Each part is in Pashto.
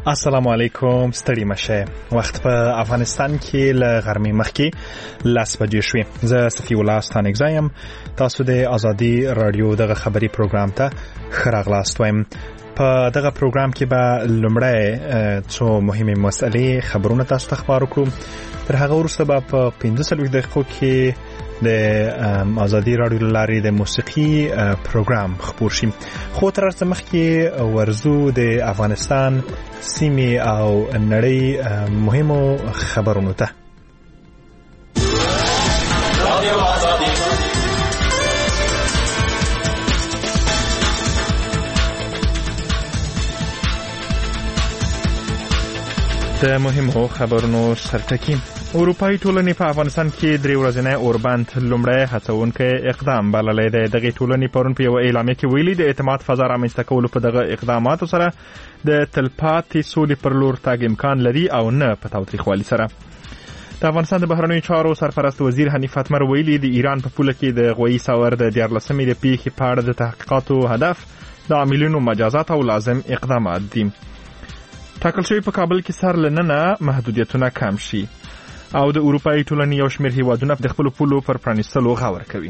السلام علیکم، ستړي مشه. وخت په افغانستان کې له غرمې مخکې 10 بجې شوې. زه صفي الله ستانګزایم. تاسو د ازادي رادیو دغه خبري پروګرام ته ښه راغلاست وایم. په دغه پروګرام کې به لومړی څو مهمه مسلې خبرونه تاسو ته خبرو کړو. تر هغه وروسته به په 15 دقیقو کې د ازادي رادیو لارې د موسیقي پروګرام خبر شي. خو تر څو مخکې ورزو د افغانستان سیمې او نړۍ مهمو خبرونو ته. د مهمو خبرونو سرټکی. اروپایي ټولنې په افغانستان کې 3 ورځې اوربند لومړی هڅونکی اقدام بللی دی. دغه ټولنې پرون په یو اعلامیه کې ویلي د اعتماد فضا رامنځته کولو په دغه اقداماتو سره د تلپاتې سولې پر لور تګ امکان لري او نه په تاوتریخوالي سره. د افغانستان د بهرنیو چارو سرپرست وزیر حنیف اتمر ویلي د ایران په پوله کې د غویي ساور د 14مې د پیښې په اړه د تحقیقاتو هدف د عاملینو مجازات او لازم اقدامات دي. ټاکل شوی په کابل کې سر لننه محدودیتونه کم شي او د اروپایي ټولنې یو شمېر هیوادونه د خپلو پولو پر پرانیستلو غور کوي.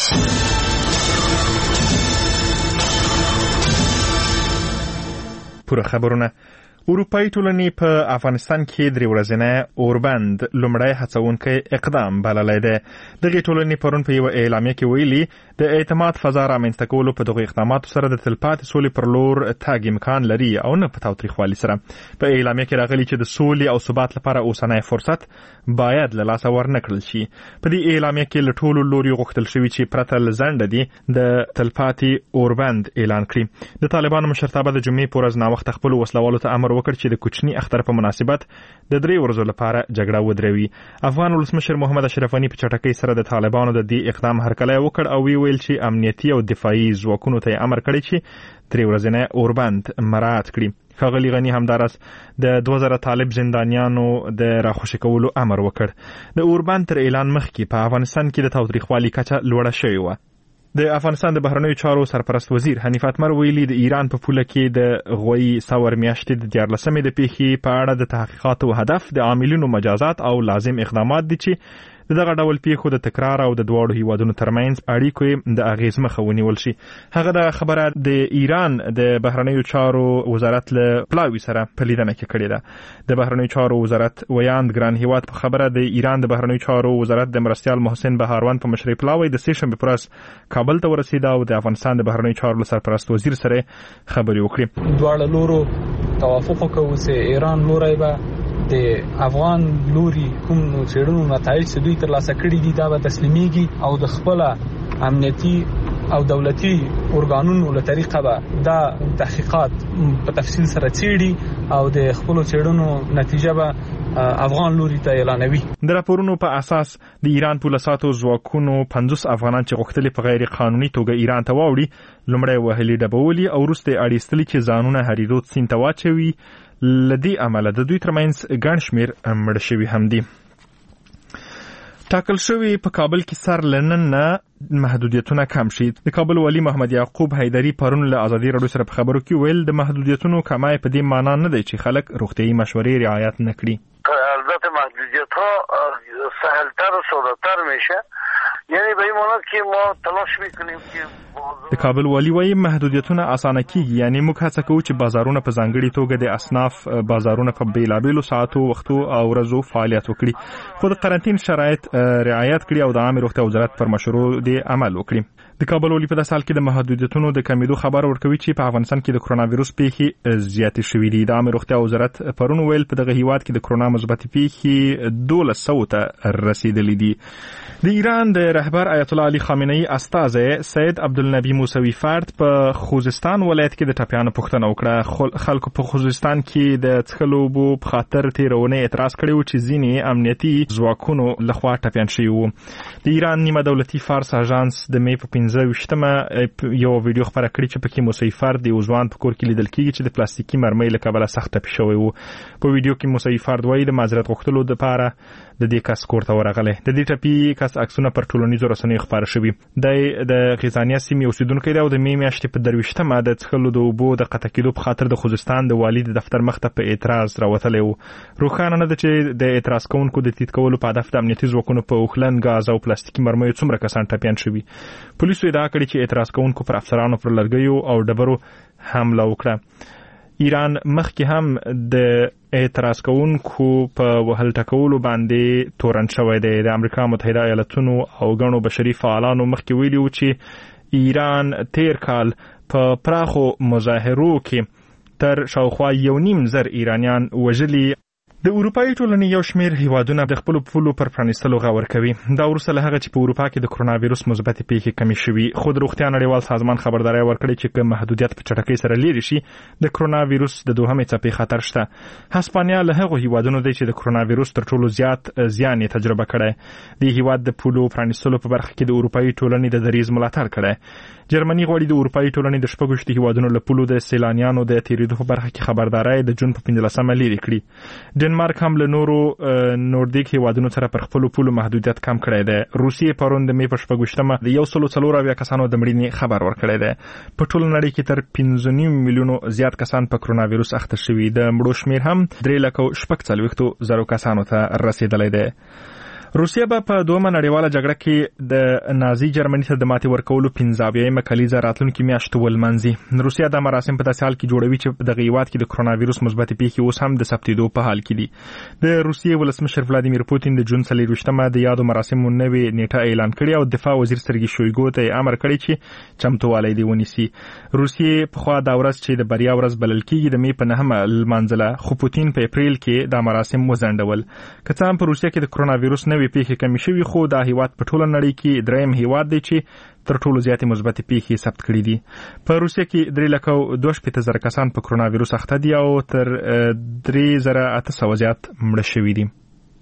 پوره خبرونه. اروپایي ټولنې په افغانستان کې 3 ورځې اوربند لومړی هڅونکی اقدام بللی دی. دغه ټولنې پرون په یو اعلامیه کې ویلي د اعتماد فضا رامنځته کولو په دغه اقداماتو سره د تلپاتې سولې پر لور تګ امکان لري او نه په تاوتریخوالي سره. په اعلامیه کې راغلي چې د سولې او ثبات لپاره اوسنی فرصت باید له لاسه ورنکړل شي. په دې اعلامیه کې له ټولو لوري غوښتل شوي چې پرته له ځنډه دي د تلپاتې اوربند اعلان کړي. د طالبانو مشرتابه د جمعې په ورځ ناوخته خپلو وسلوالو ته امر وکړ چې د کوچني اختر په مناسبت د 3 ورځو لپاره جګړه ودروي. افغان ولسمشر محمد اشرف غني په چټکۍ سره د طالبانو د دې اقدام هرکلی وکړ او ویل چې امنیتي او دفاعي ځواکونو ته امر کړی چې 3 ورځې اوربند مراعات کړي. ښاغلي غني همداراز د 2000 طالب زندانیانو د راخوشي کولو امر وکړ. د اوربند تر اعلان مخکې په افغانستان کې د تاوتریخوالي کچه لوړه شوې وه. د افغانستان د بهرنیو چارو سرپرست وزیر حنیف اتمر ویلي د ایران په پوله کې د غویي ساور میاشتې د 14مې د پیښې په اړه د تحقیقاتو هدف د عاملینو مجازات او لازم اقدامات دي چې دغه ډول پیښو د تکرار او د دواړو هیوادونو ترمنځ اړیکو د اغیز مخه ونیول شي. هغه د خبره د ایران د بهرنیو چارو وزارت له پلاوي سره په لیدنه کې کړې ده. د بهرنیو چارو وزارت ویاند ګران هیواد په خبره د ایران د بهرنیو چارو وزارت د مرستیال محسن بهاروند په مشرۍ پلاوي د سېشنبې پر ورځ کابل ته ورسېد او د افغانستان د بهرنیو چارو سرپرست وزیر سره خبرې وکړې. دواړه لورو توافق وکړ چې ایران لوري به د افغان لوري کوم څېړنو نتایج چې دوی ترلاسه کړي دي دا به تسلیمېږي او د خپل امنیتي او دولتي ارګانونو له طریقه به دا تحقیقات په تفصیل سره څېړي او د خپل څېړنو نتیجه به افغان لوري ته اعلانوي. د راپورونو په اساس د ایران پولیسو ځواکونو 50 افغانان چې غوښتل په غیر قانوني توګه ایران ته واوړي لومړی وهلي ډبولي او وروسته اړیستلي چې ځانونه هریرود سیند ته واچوي. لدی عمله د دوی ترمنځ ګڼ شمېر مړه شوي هم دي. ټاکل شوی په کابل کې سر لننه محدودیتونه کم شي. د کابل والی محمد یعقوب حیدری پرون له ازادي رادیو سره په خبرو کې ویل د محدودیتونو کمای په دې معنی نه دی چې خلک روغتیايي مشورې رعایت نکړي. البته محدودیت‌ها سهل‌تر و ساده‌تر میشه. یعنی به این معنی که ما تلاش میکنیم که د کابل والی وايي محدودیتونه اسانه کیږي. یعنی موږ هڅه کوو چې بازارونه په ځانګړي توګه د اصناف بازارونه په بیلابیلو ساعتو وختو او ورځو فعالیت وکړي، خو د قرنټین شرایط رعایت کړي او د عامه روغتیا وزارت پر مشورو د عمل وکړي. د کابل والی په داسې حال کې د محدودیتونو د کمیدو خبر ورکوي چې په افغانستان کې د کرونا وایروس پیښې زیاتې شوې دي. د عامه روغتیا وزارت پرون ویل په دغه هیواد کې د کرونا مثبت پیښې 1200 ته رسیدلې دي. د ایران د رهبر آیت الله علي خامنه‌ای استازی سید عبدالنبی موسوی فرد په خوزستان ولایت کې د ټاپیانو پوښتنه وکړه. خلکو په خوزستان کې د څښلو اوبو په خاطر تیرونه اعتراض کړی و چې ځینې امنیتي ځواکونو لخوا ټاپیان شوي وو. د ایران نیمه دولتي فارس اژانس د مې په 15 یو ویډیو خبره کړې چې پکې موسی فرد یو ځوان په کور کې لیدل کېږي چې د پلاستیکي مرمۍ له کبله سخت ټپي شوی و. په ویډیو کې موسی فرد وایي د معذرت غوښتلو لپاره د دې کس کور ته ورغلی. د دې ټپي کس عکسونه پر ټولنیزو رسنیو خپاره شوي. د غزانیه سیمې اوسیدونکی دی او د مې میاشتې په 23 د څښلو د اوبو د قطع کېدو په خاطر د خوزستان د والي د دفتر مخ ته په اعتراض راوتلی و. روښانه نه ده چې د اعتراض کوونکو د تیت کولو په هدف د امنیتي ځواکونو په اوښلن ګاز او پلاستیکي مرمیو څومره کسان ټپیان شوي. پولیسو ادعا کړې چې اعتراض کوونکو پر افسرانو پر لرګیو او ډبرو حمله وکړه. ایران مخکې هم د اعتراض کوونکو په وهل ټکولو باندې تورن شوی دی. د امریکا متحده ایالاتونو او غنو بشري فعالانو مخکې ویلي و چې ایران تیر کال په پراخو مظاهرو کې تر شاوخوا 1.5 ایرانیان وژلي. د اروپایي ټولنې یو شمېر هیوادونه د خپلو پولو پر پرانیستلو غور کوي. دا وروسته له هغه چې په اروپا کې د کرونا وایرس مثبتې پیښې کمې شوي. خو د روغتیا نړیوال سازمان خبرداری ورکړی چې که محدودیت په چټکۍ سره لرې شي د کرونا وایرس د دوهمې څپې خطر شته. هسپانیا له هغو هیوادونو دی چې د کرونا وایرس تر ټولو زیات زیان یې تجربه کړی. د هیواد د پولو پرانیستلو په برخه کې د اروپایي ټولنې د دریځ ملاتړ کړی. جرمني غواړي د اروپایي ټولنې د 16 هیوادونو له پولو د سیلانیانو د تیریدو په برخه کې خبرداری د جون په 15 لري کړی. ډنمارک هم له نورو نوردیک هیوادونو سره پر خپل پولو محدودیت کم کړی دی. روسیې پرون د مې په 16 د 140 کسانو د مړینې خبر ورکړی دی. په ټول نړۍ کې تر 5.5 میلیونو زیات کسان په کرونا وایرس اخته شوي. د مړو شمیر هم 3,46,000 کسانو ته رسیدلی دی. روسیه به په دومره نړیواله جګړه کې د نازي جرمني ته د ماتې ورکولو 15 کلیزه راتلونکي میاشت ولمنځي. روسیه د مراسم په داسې حال کې جوړوي چې د هیواد کې د کرونا وایرس مثبتې پیښې اوس هم د ثبتېدو په حال کې دي. د روسیې ولسمشر ولادیمیر پوتین د جون 24 د یادو مراسمو نوې نیټه اعلان کړې او دفاع وزیر سرګي شویګو ته امر کړی چې چمتووالی دی ونیسي. روسیې په خوا دا ورځ چې د بریا ورځ بلل کېږي د مې په 9 لمانځله، خو پوتین په اپریل کې د مراسم وځنډول. که څه هم په روسیه کې د کرونا وایرس نوې پیښې کمې شوي، خو دا هیواد په ټوله نړۍ کې دریم هیواد دی چې تر ټولو زیاتې مثبتې پیښې ثبت کړي دي. په روسیه کې 3,62,000 کسان په کرونا وایرس اخته دي او تر 3,800 زیات مړه شوي دي.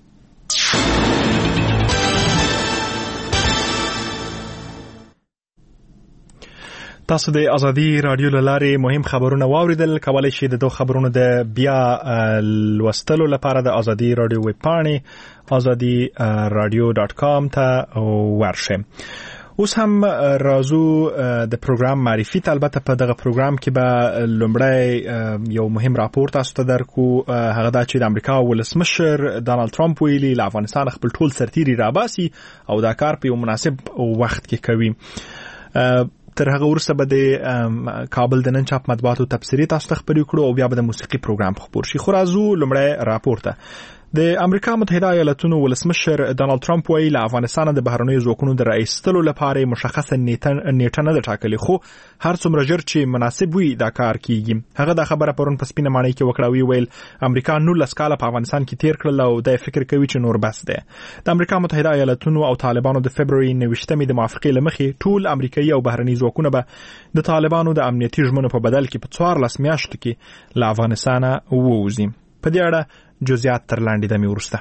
تاسو د ازادي رادیو لاره مهم خبرونه واوریدل. کولای شئ د دوه خبرونو د بیا لوستلو لپاره د ازادي رادیو ویب پاڼې azadi.radio.com ته ورشئ. اوس هم راځو د پروګرام معرفي ته. البته په دغه پروګرام کې به لومړی یو مهم راپور تاسو ته درکو. هغه دا چې د امریکا ولسمشر ډانلډ ټرمپ ویلي له افغانستان خپل ټول سرتیري راباسي او دا کار په یو مناسب وخت کې کوي. تر هغه وروسته به د کابل د نن چاپ مطبوعاتو تبصرې تاسو ته خبرې کړو او بیا به د موسیقي پروګرام خبر شي. خو راځو لومړی راپور ته. د امریکا متحده ایالاتونو ولسمشر ډانلډ ټرمپ وایي له افغانستان د بهرنیو ځواکونو د راایستلو لپاره مشخصه نیټه نه ده ټاکلې، خو هر څومره ژر چې مناسب وي دا کار کیږي. هغه دا خبره پرون په سپینه ماڼۍ کې وکړه. ویل امریکا 19 کاله په افغانستان کې تیر کړل او دا فکر کوي چې نور بس ده. د امریکا متحده ایالاتونو او طالبانو د فبرवरी 19 د موافقې لمخې ټول امریکایي او بهرني ځواکونه به د طالبانو د امنیتي ژمنو په بدل کې په 14 میاشتو کې له افغانستان ووځي. په دې اړه جزئیات تر لاندې دمې وروسته.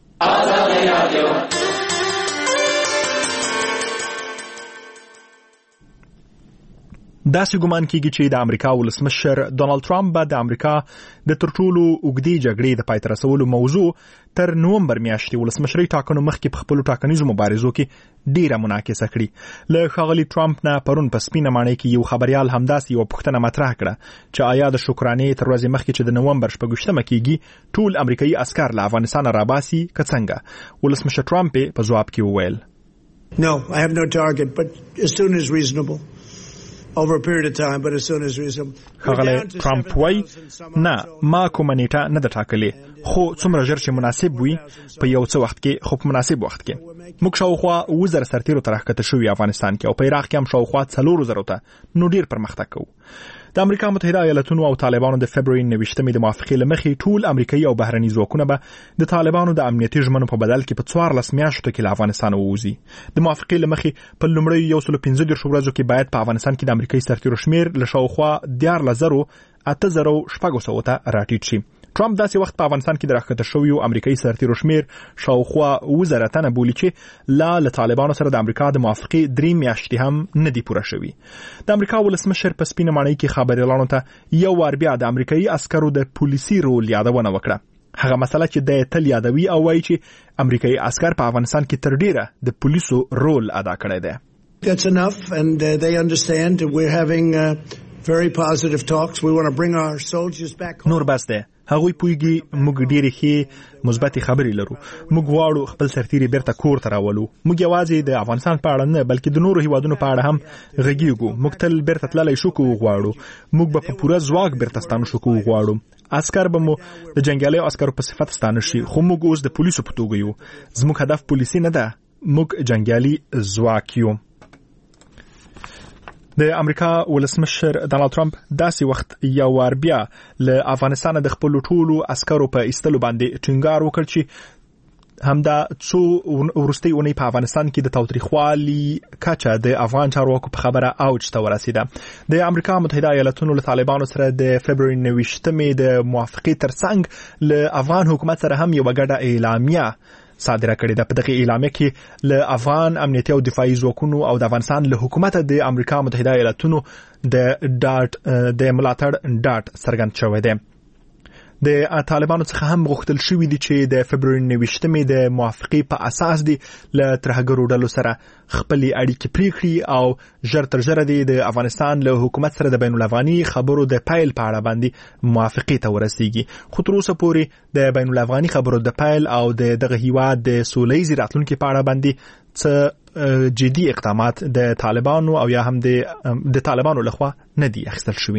داسې ګمان کیږي چې د امریکا ولسمشر ډانلډ ټرمپ به د امریکا د تر ټولو اوږدې جګړې د پای ته رسولو موضوع تر نومبر میاشتې ولسمشرۍ ټاکنو مخکې په خپلو ټاکنیزو مبارزو کې ډیره مناقصه کړي. له ښاغلي ټرمپ نه پرون په سپینه ماڼۍ کې یو خبریال همداسې یوه پوښتنه مطرح کړه چې آیا د شکرانې تر ورځې مخکې چې د نومبر 26 کېږي ټول امریکایي عسکر له افغانستانه راباسي که څنګه؟ ولسمشر ټرمپ په ځواب کې وویل No, I have no target, but as soon as reasonable. Over a period of time, but as soon as reasonable. خغله ټرمپ وای نه ما کومه نیټه نه ده ټاکلې، خو څومره ژر چې مناسب وي په یو څه وخت کې، خو په مناسب وخت کې. موږ شاوخوا 1000 سرتیرو ته راښکته شوي افغانستان کې او په عراق کې هم شاوخوا 4,000 ته، نو ډیر پرمختګ کوو. د امریکا متحده ایالاتونو او طالبانو د فبرवरी 19 د موافقې لمخې ټول امریکایي او بهرني ځواکونه به د طالبانو د امنیتي ژمنو په بدل کې په 14 میاشتو کې له افغانستان ووځي. د موافقې لمخې په لومړیو 115 ورځو کې باید په افغانستان کې د امریکایي سرتیرو شمیر له شاوخوا 14,800 ته راټیټ شي. ټرمپ داسې وخت په افغانستان کې د راښکته شویو امریکایي سرتیرو شمیر شاوخوا 2000 تنه بولي چې له طالبانو سره د امریکا د موافقې 3 میاشتې هم نه دي پوره شوي. د امریکا ولسمشر په سپینه ماڼۍ کې خبريالانو ته یو وار بیا د امریکایي عسکرو د پولیسي رول یادونه وکړه. هغه مسله چې د تل یادوي او وایي چې امریکایي عسكر په افغانستان کې تر ډیره د پولیسو رول ادا کړی دی. That's enough, and they understand we're having very positive talks. We want to bring our soldiers back home. نور بس ده. هغوی پویږي موږ ډېرې ښې مثبت خبرې لرو. موږ غواړو خپل سرتیري بیرته کور ته راولو. موږ یوازې د افغانستان په اړه نه بلکې د نورو هیوادونو په اړه هم غږیږو. موږ تل بیرته تللی شو کو غواړو. موږ به په پوره ځواک بیرته ستانه شو کو غواړو. عسكر به مو د جنگیالیو عسکرو په صفت ستانه شي، خو موږ اوس د پولیسو په توګه یو. زموږ هدف پولیسي نه ده، موږ جنگیالي ځواک یو. د امریکا ولسمشر ډانلډ ټرمپ داسې وخت یو وار بیا له افغانستان د خپل ټولو عسکرو په ایستلو باندې ټینګار وکړ چې همدا څو ورستي اونۍ په افغانستان کې د تاوتریخوالي کچه د افغان چارواکو په خبره اوج ته ورسیده. د امریکا متحده ایالاتونو له طالبانو سره د فبراير 29 د موافقې ترڅنګ له افغان حکومت سره هم یو ګډه اعلامیه صادره کړې ده. په دغه اعلامیه کې له افغان امنیتي او دفاعي ځواکونو او د افغانستان له حکومت د امریکا متحده ایالاتونو د ملاتړ ډاټ څرګند شوی دی. د طالبانو څخه هم غوښتل شوی دی چې د فبراير 29 د موافقې په اساس دي له ترهګرو ډلو سره خپل اړیکې پرې کړي او ژر تر ژره د افغانستان له حکومت سره د بین الافغاني خبرو د پیل په اړه باندې موافقې ته ورسیږي. خو تر اوسه پورې د بین الافغاني خبرو د پیل او دغه هیواد د سوله‌ییز راتلونکو په اړه باندې څه جدي اقدامات د طالبانو او یا هم د طالبانو لخوا نه دي اخیستل شوي.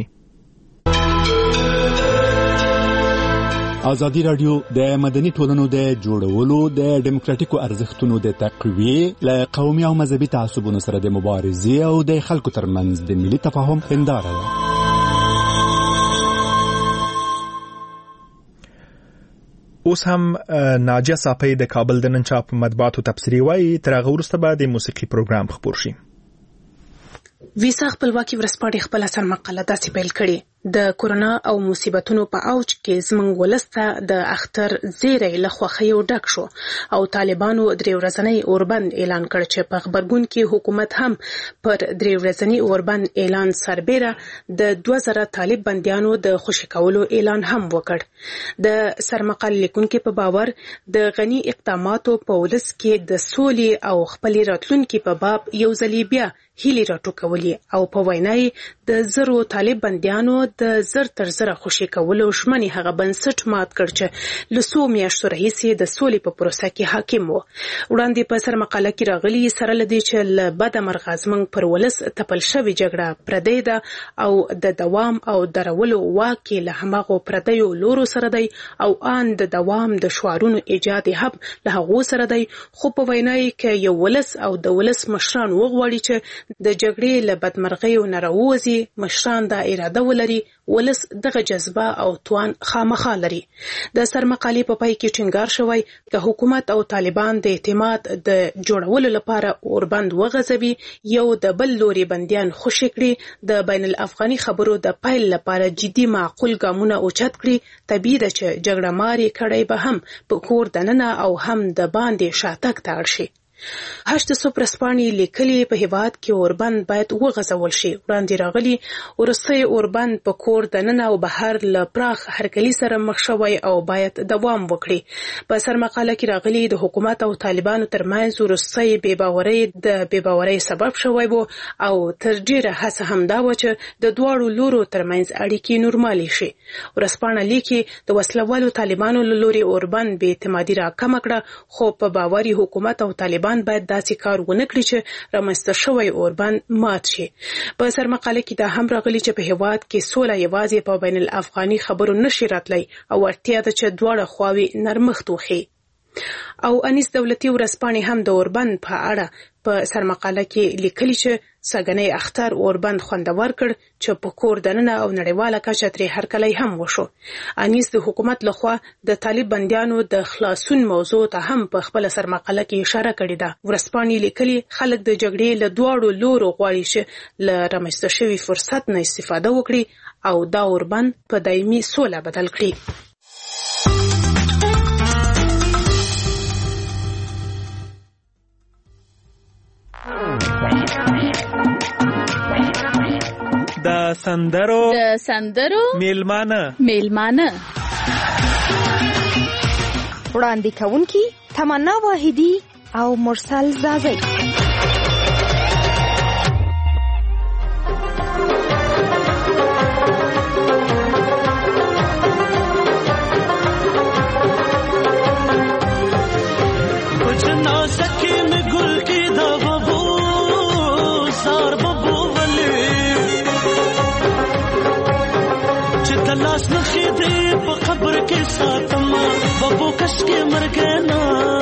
ازادي رادیو د مدني ټولنو د جوړولو د ډیموکراتیکو ارزښتونو د تقویې له قومي او مذهبي تعصبونو سره د مبارزې او د خلکو ترمنځ د ملي تفاهم هنداره ده. اوس هم ناجیه صافی د کابل د نن چاپ مطبوعاتو تبصرې وایي تر هغه وروسته به د موسیقي پروګرام خپور شي. ویسا خپلواکي ورځپاڼې خپله سرمقاله داسې پیل کړې: د کورونا او مصیبتونو په اوج کې زموږ ولسته د اختر زیری له خوښیو ډک شو او طالبانو 3 ورځنی اوربند اعلان کړ چې په خبرګون کې حکومت هم پر 3 ورځنی اوربند اعلان سربېره د 2000 طالب بندیانو د خوشي کولو اعلان هم وکړ. د سرمقاله لیکونکو په باور د غني اقداماتو په ولس کې د سولې او خپل راتلونکو په باب یو ځلې بیا هیلې راټوکولې او په وینای د زرو طالب بندیانو د زر تر زره خوشي کولو شمنې هغه بنسټ مات کړ چې لسو میاشتو راهیسې د سولې په پروسه کې حاکم و. وړاندې په سرمقاله کې راغلي سره لدی چې له بده مرغه زموږ پر ولس تپل شوی جګړه پردی ده او د دوام او درولو واکې له همغو پردیو لورو سره دی او ان د دوام د شعارونو ایجاد هم له هغو سره دی. خو په وینای کې یو ولس او د ولس مشران وغواړي چې د جګړې له بدمرغیو نه راووځي، مشران دا اراده ولري، ولس دغه جذبه او توان خامخا لري. د سرمقالې په پای کې ټینګار شوی چې حکومت او طالبان د اعتماد د جوړولو لپاره اوربند وغځوي، یو د بل لوري بندیان خوشي کړي، د بین الافغاني خبرو د پیل لپاره جدي معقول ګامونه اوچت کړي. طبیعي ده چې جګړه ماري کړي به هم په کور دننه او هم د باندې شاتګ ته اړ شي. 8 ورځپاڼې لیکلي په هیواد کې اوربند باید وغځول شي. وړاندې راغلي ورسته اوربند په کور دننه او بهر له پراخ هرکلي سره مخ شوی او باید دوام وکړي. په سرمقاله کې راغلي د حکومت او طالبانو ترمنځ ورسته بېباورۍ سبب شوی وو او تر ډیره هڅه هم دا و چې د دواړو لورو ترمنځ اړیکې نورمالي شي. ورځپاڼه لیکي د وسلوالو طالبانو له لوري اوربند بې اعتمادي راکمه کړه، خو په باوري حکومت او طالبان باید داسې کار ونه کړي چې رامنځته شوی اوربند مات شي. په سرمقاله کې دا هم راغلي چې په هیواد کې سوله یوازې په بین الافغاني خبرو نشي راتلی او اړتیا ده چې دواړه خواوې نرمښت وښيي. او انیس دولتي ورځپاڼې هم د اوربند په اړه په سرمقاله کې لیکلي چې سګنۍ اختر اوربند خوندور کړ چې په کور دننه او نړیواله کچه ترې هرکلی هم وشو. انیس د حکومت لخوا د طالب بندیانو د خلاصون موضوع ته هم په خپل سرمقاله کې اشاره کړې ده. ورځپاڼې لیکلي خلک د جګړې له دواړو لورو غواړي چې له رامنځته شوي فرصت نه استفاده وکړي او دا اوربند په دایمي سوله بدل کړي. سندرو میلمانه وړاندې کوونکي تمنا واحدی او مرسل زازی. لاس نخې دې په قبر کې ساتم بابو کش کې مرګنا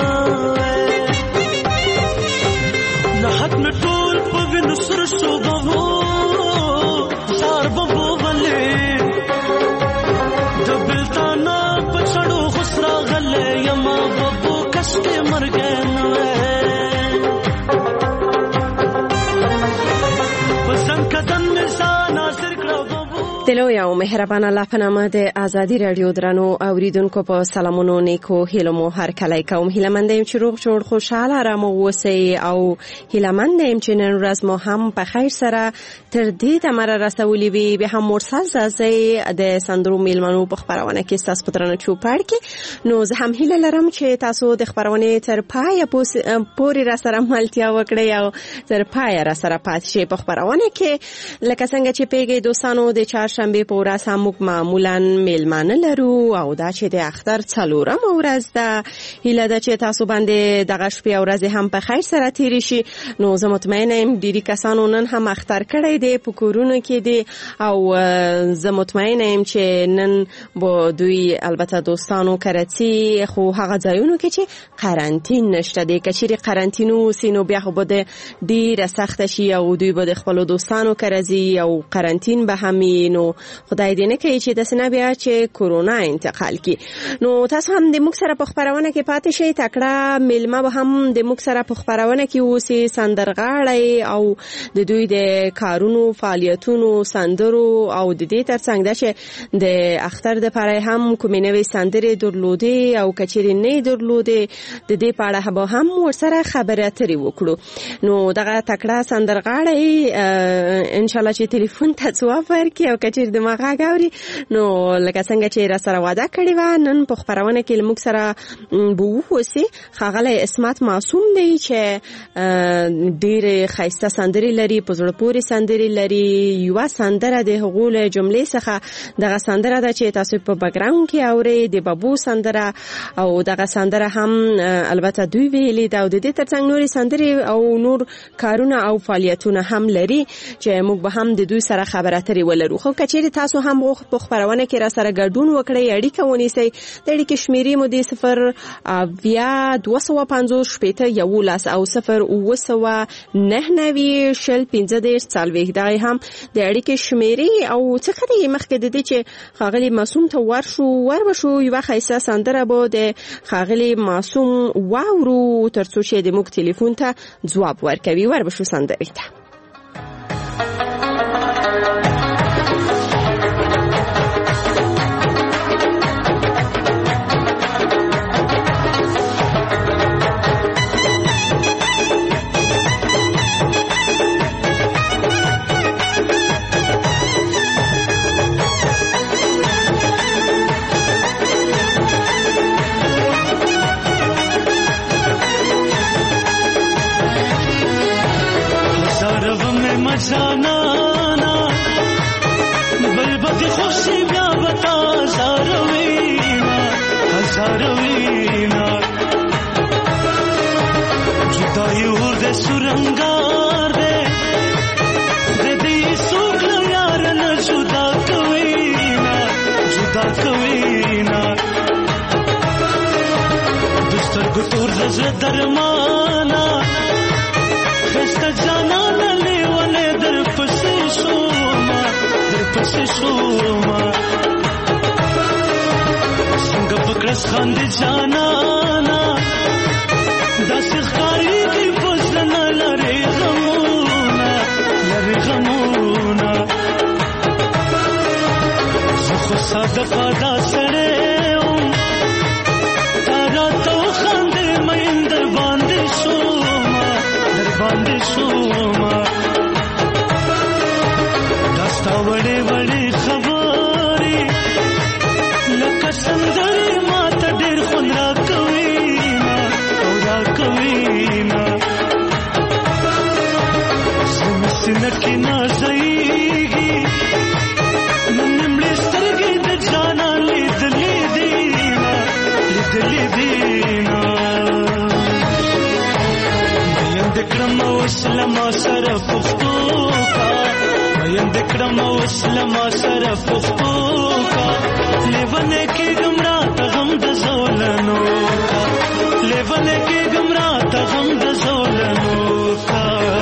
نه حد مې ټول په وینو سر شو بابو سار بابو ولې د بلتانا په چړو خسرا غلې یما بابو کش کې مرګنا پسند کدن مې سانا سر کړو دلو یو مهربان الله په نامه د ازادي رادیو درنو اوریدونکو په سلامونو نیکو هیلو مو هر کله کوم هیلمند یم چې روغ جوړ خوشاله آرام اوسئ او هیلمند یم چې نن ورځ مو هم په خیر سره تر دې تمره رسولې وي به هم مرسل زازی د سندرو میلمنو په خبرونه کې تاسو پترنه چوپړ کې نو زه هم هیله لرم چې تاسو د خبرونه تر پای پورې را سره ملتیا وکړئ او تر پای را سره پاتې شئ په خبرونه کې لکه څنګه چې پیګي دوستانو د چهارشنبه په ورځ هم معمولا میلمانه لرو او دا چې د اختر څلورم ورځ ده هیله ده چې تاسو باندې دغه شپه ورځ هم په خیر سره تیر شي نو زه مطمئنه یم ډیری کسانو نن هم اختر کړی دی په کورونو کې دی او زه مطمئنه یم چې نن به دوی البته دوستانو کرتی خو هغه ځایونو کې چې قرنطین نشته دی کچېری قرنطینو سینو بیا خو به ډیر سخت شي او دوی به خپل دوستانو کرزي او قرنطین به همي نو خدای دې نه کوي چې د سنا بیا چې کورونا انتقال کی نو تاسو هم د موږ سره په خبرونه کې پاتې شئ تکړه میلمه به هم د موږ سره په خبرونه کې اوسي سندرغاړي او د دوی د کارونو فعالیتونو سندرو او د دې ترڅنګ د اختر د پاره هم کومې نوې سندرې درلودي او کچېری نه درلودي د دې په اړه به هم ورسره خبرې اترې وکړو نو دغه تکړه سندرغاړي ان شاء الله چې ټلیفون ته ځواب ورکړي او کچېر د ماغه غاوري نو لکه څنګه چې را سره وعده کړی و نن په خبرونه کې موږ سره بو وسی خغله اسمت معصوم دی چې ډېر خاصه سندري لري پزړ پوری سندري لري یو سندره د حقوق جملې څخه دغه سندره د چې تاسو په بیکګراوند کې اوري د بابو سندره او دغه سندره هم البته دوی ویلي دا د دې ترڅنګ نوري سندري او نور کارونه او فعالیتونه هم لري چې موږ به هم د دوی سره خبرې اترې ولرو خو کچېری تاسو هم په خبرونه کې را سره ګډون وکړئ اړیکه ونیسئ د اړیکې شمیرې مو د 0250 شپېته 11 او 0 دا هم د اړیکې شمیرې او څه کړي مخکې د دې چې خاغلی معصوم ته ورشو یو خاصه سندره بو د خاغلی معصوم واورو ترڅو چې د موږ ټلیفون ته ځواب ورکوي وربشو سندره ته जाना बलबद खुशी ब्या बता हजारवीना जुदाई उर्द सुरंगार दे दी सुख यार न जुदा कवीना दुस्तर गुतूर रज़ दरमाना खस्ता जाना नले वाले दर पसे शोमा संग पकड़स खांद जाना ना दस खारी की बसना लरे गमूना ज़ुख़ सादफ़ा दा सड़े तारा तो खांद मैं दर बांधे शोमा दस्तावर کې نازېږي نمړې سترګې د جانا لیدلې دینا مین دکړم اسلام سره پښتو کا مین دکړم اسلام سره پښتو کا لیونه کې ګمرا ته غم د زولنو کا لیونه کې ګمرا ته غم د زولنو کا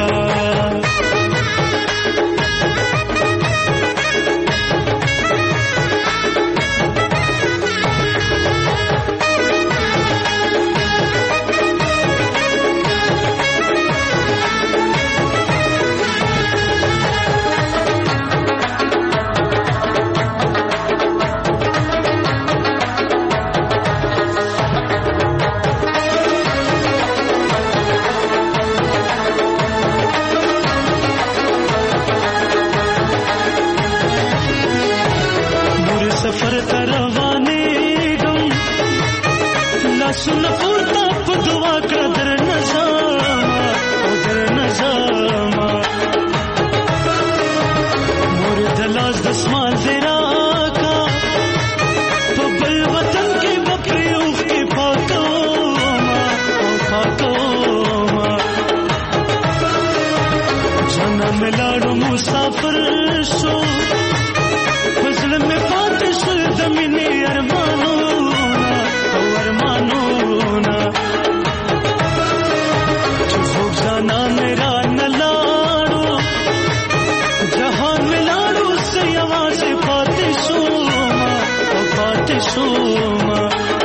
سفر تر روانېږم لاسونه پورته په دعا کړه درنه ځمه مور د لاس دسمال دې راکړه په بل وطن کې به پرې اوښکې پاکومه جانا مې لاړو مسافر شو فضل میں فاتش زمینی ارمانونا چوک جانا میرا نلاڑو جہان میں لاڑو سے آواز فاتشوما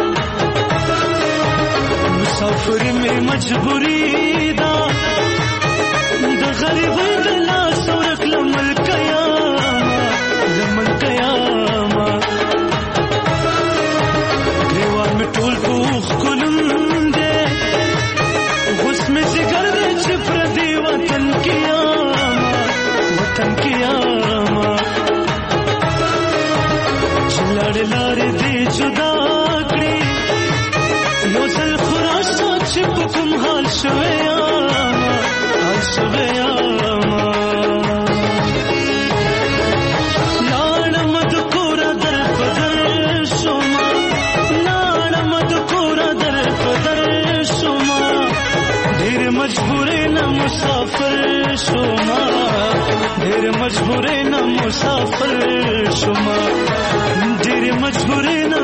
مسافر میں مجبوری دا غریب دلا سورک لمل قیاما گریوان میں ټول پوخ کلم دے غس میں زگر دے چپر دی وطن کیاما چلاڑ لارے دے جدا کری یوزل خراشا چپ کم حال شویاما ډېر مجبور نه مسافر شوما ډېر مجبور نه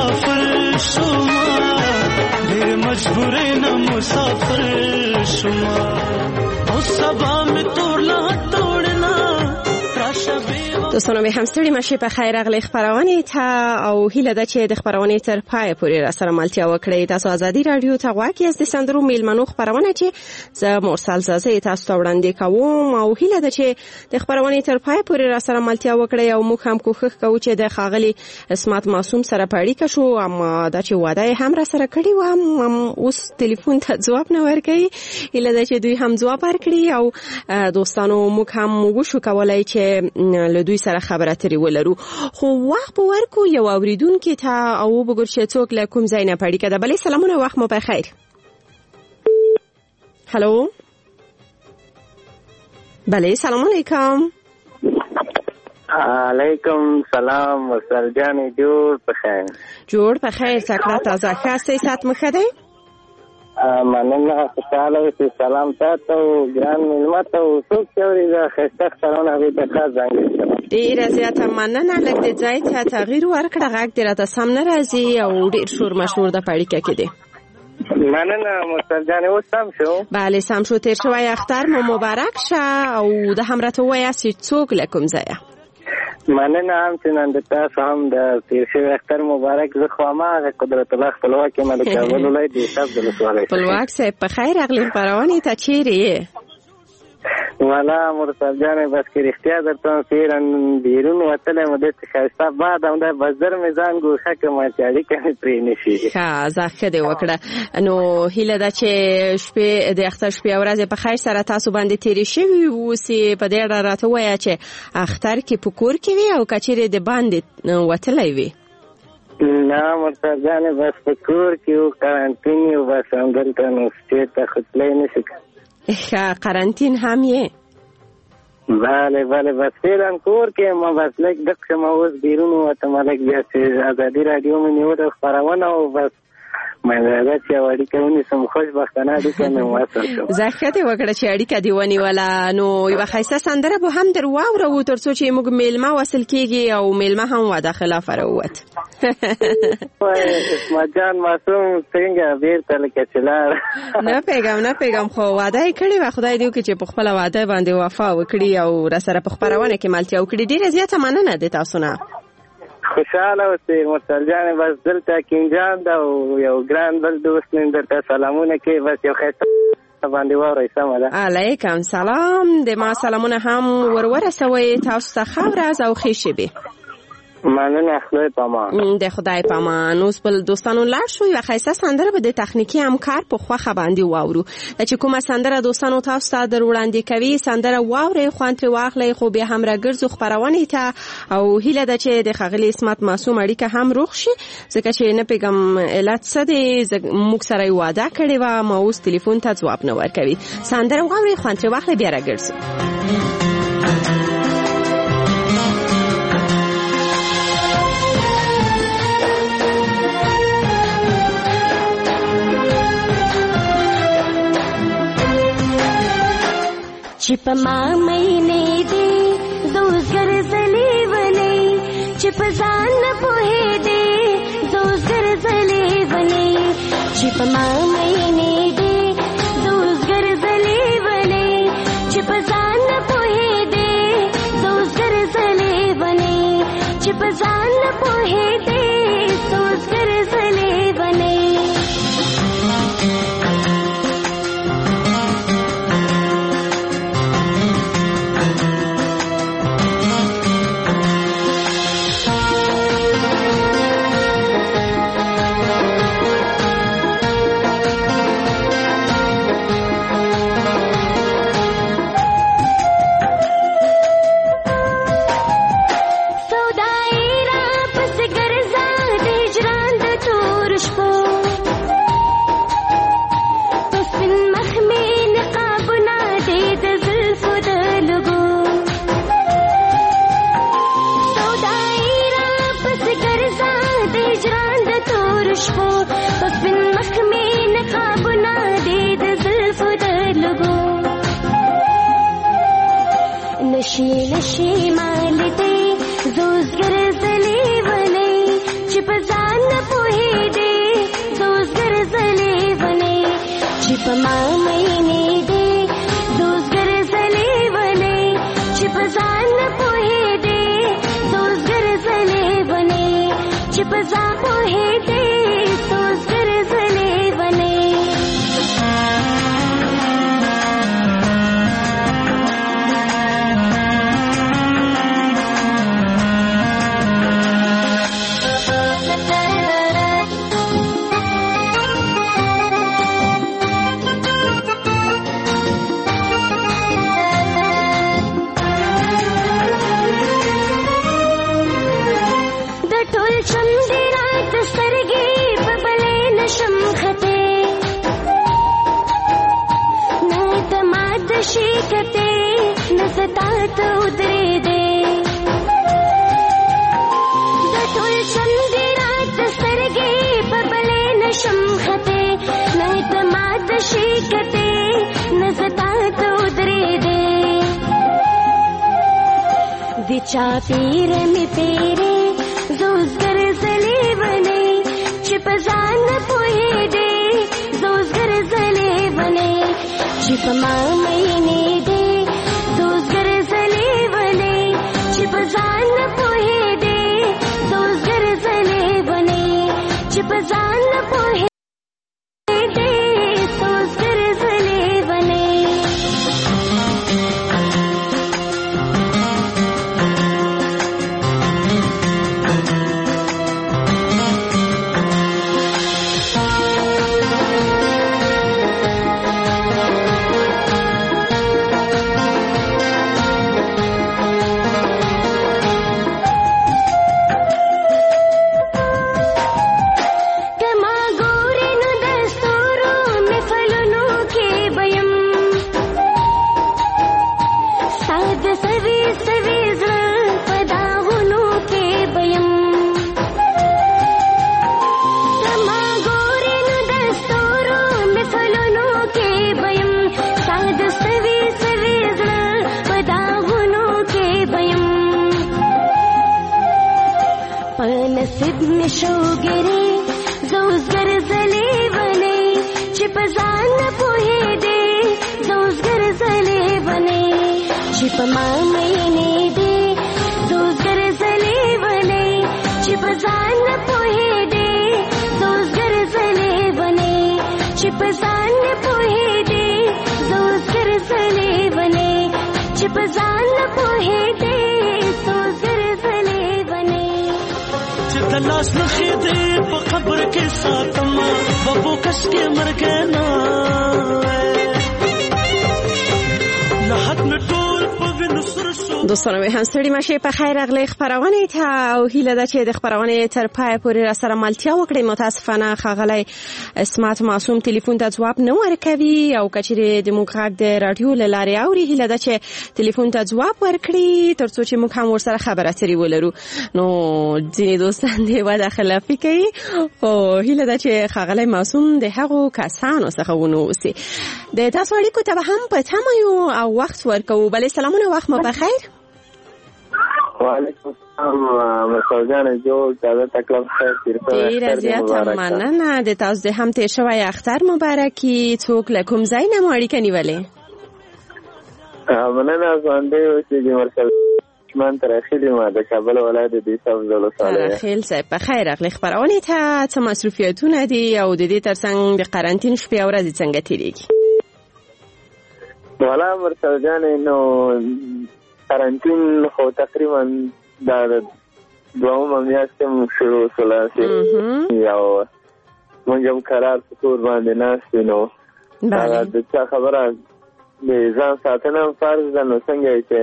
مسافر شوما او سبا می تورلا توڑنا دوستانو به همستړي مشه په خیر اغلی خبرونه ته او هیله ده چې د خبرونه تر پای پورې را سره ملتیا وکړئ. تاسو ازادي رادیو ته غواړئ از د سندرو میلمنو خبرونه چې زه مرسل زازه تاسو ته وړاندې کوم او هیله ده چې د خبرونه تر پای پورې را سره ملتیا وکړئ او موږ هم کوښښ کوو چې د خاغلی اسمت معصوم سره پاړیکه شو اما دا چې وعده هم را سره کړی و هم اوس ټلیفون ته جواب نه ورکړي. هیله ده چې دوی هم جواب ورکړي او دوستانو موږ هم وګورو کولای چې له دوی سره خبرې اترې ولرو. خو وخت په ورکو یو اوریدونکو ته او وګور چې څوک له کوم ځای نه پاړیکه ده. بلې سلامونه وخت مو په خیر. هالو بلې سلام علیکم. علیکم سلام مرسل جان جوړ په خیر. جوړ په خیر سکرا تازه خاصه سات مخه ده. مننه خوشاله چې سلام تاسو ګران ملمت او څوک چوري دا خسته خبرونه به تاسو ځانګړي ډیره زیاته مننه. لکه د ځای ته تغییر ورکړه غږ دې راته سم نه راځي او ډیر شور مشهور د پاړیکه کې دی. مننه مرسل جان اوس سم شو. بله سم شو. تیر شوی اختر مو مبارک شه او د همراته وایي چې څوک لکم ځای. مننه هم چې نن د تاسو هم د تیر شوی اختر مبارک. زه خو ما قدرت الله خپلواک یم د کابل ولایت د حساب د لسوالۍ. خپلواک صاحب په خیر اغلی خبرونه ته چیرې یې؟ والا مرسل جان بس کې رښتیا درته پیرن بیرون وتلې مو د ښایسته بعد هم د بازار میزان ګوښه کومه چې اړیکه پرې نشي. ښه زه دې وکړه. نو هیله ده چې شپې د اختر شپې ورځې په خیر سره تاسو باندې تیرې شوي اوسې. په دې اړه راته ووایه چې اختر کې په کور کې وي او که چیرې د باندې وتلی وي؟ نه مرسل جان بس په کور کې و قرنطین و بس همدلته نو چېرته خو تلی نشي. ښه قرنطین هم یې؟ بله بله بس فعلا کور کې ما بس لږ دقیقه ما اوس بیرون وتم لږ بیا چې ازادي راډیو مې نیوله خپرونه او بس مې دا چې اړیکه ونیسم خوشبختانه اړیکه مې وصل شو. زه ښه دې وکړه چې اړیکه دې ونیوله. نو یوه ښایسته سندره به هم در واورو تر څو چې موږ میلمه وصل کېږي او میلمه هم واده خلافه راووت. اسمت جان معصوم څنګه بیرته لکه چې لاړ؟ نه پیغام خو واده یې کړې وه. خدای دې وکړي چې په خپله واده باندې وفا وکړي او راسره په خپرونه کې ملتیا وکړي. ډېره زیاته مننه د تاسو نه. خوشحاله اوسئ مرسل جان. بس دلته کیم جان دا او یو ګران بل دوست نن درته سلامونه کوي. بس یو ښایسته باندې واورئ سمه ده. علیکم سلام. د ما سلامونه هم ورسوئ. تاسو ته ښه ورځ او ښې شېبې. مننه. خدای پامان. د خدای پامان. اوس بل دوستانو لاړ شو. یوه ښایسته سندره به د تخنیکي همکار په خوښه باندې واورو. چې کومه سندره دوستانو تاسو ته در وړاندې کوي سندره واورئ، خوند ترې واخلئ، خو بیا هم راګرځو خپرونې ته او هیله ده چې د ښاغلي اسمت معصوم اړیکه هم روغ شي ځکه چې نه پیغام علت څه دی. موږ سره یې واده کړې وه ما اوس تلیفون ته ځواب نه ورکوي. سندره واورئ، خوند ترې واخلئ، بیا راګرځو. چې په ما مینې دې زوزګر زلې ونې چې په ځان نه پوهېدې زوزګر زلې ونې چې په ما مینې دې زوزګر زلې ونې چې په ځان نه پوهېدې زوزګر زلې ونې چې په ځان نه پوهېدې زوزګر زلې ونې نشي مال دې زوزګر زلې ونې چې په ځان نه پوهېدې زوزګر زلې ونې چې په ما مینې دې زوزګر زلې ونې چې په ځان نه پوهېدې زوزګر زلې ونې چې په ځان پوهېدې زوزګر زلې ونې شیکتے نزتا تو ادرے دے دٹول چندی رات سرگے ببلے نشم خطے نعتماد شیکتے نزتا تو ادرے دے دچا پیر میں پیرے زوزگر زلے بنے چپزان پوہے دے زوزگر زلے بنے چپ ماں مہینے دے زوزگر زلے بنے چپزان پوہے دے زوزگر زلے بنے چپزان پوہے دے زوزگر زلے بنے سوي سوي زړه په داغونو کې بیم زما ګورې نو د ستورو مثلونو کې بیم ستا د سوي سوي زړه په داغونو کې بیم په نصیب مې شوګرې زه اوس ګرځلې ونې چې په ځان نه پوهېدې زه اوس ګرځلې ونې چې په ما مینې دې زه اوس ګرځلې ونې چې په ځان نه پوهېدې زه اوس ګرځلې ونې چې په ځان نه پوهېدې زه اوس ګرځلې ونې چې په ځان نه پوهېدې زه اوس ګرځلې ونې چې د لاس نښې دې په قبر کې ساتم ببو کس کې مرګ نه دوستانو هم ستړي مشه په خیر اغلی خبرونه ته او هیله ده چې د خبرونه تر پای پورې را سره ملتیا وکړي. متاسفانه خغلی اسمت معصوم ټلیفون ته جواب نه ورکوي او کچېره د موږ غږ د رادیو لارې اوري. هیله ده چې ټلیفون ته جواب ورکړي ترڅو چې موږ هم ورسره خبره اترې ولرو. نو ځینې دوستان دی ودا خلافي کوي او هیله ده چې خغلی معصوم د هغو کسانو څخه ونوسي. د تاسو اړیکو ته هم په تمه یو او وخت ورکو. بلې سلامونه وخت مو بخیر. وعلیکم السلام مسعودان جو تازه تکلم خیر ډیره زیاته مننه. د تاسو د هم تیر شوی اختر مبارکي. څوک له کوم ځای نه مو اړیکه نیولې؟ مننه ځوانده اوسې د مرکز من ترخیل ما د کابل ولایت د سبزلو صالح. ترخیل صاحب په خیر اغلی خبرونه ته څه مصروفیتونه دي او د دې ترڅنګ د قرنټین شپې او ورځې څنګه تیریږي؟ والا مرسلجان نو قرنطین خو تقریبا دا دوام میاشتې شروع سلاسي یو مونږ قرار په کور باندې ناست نو دا د څه خبره د ځان ساتنه فرض ده نو څنګه چې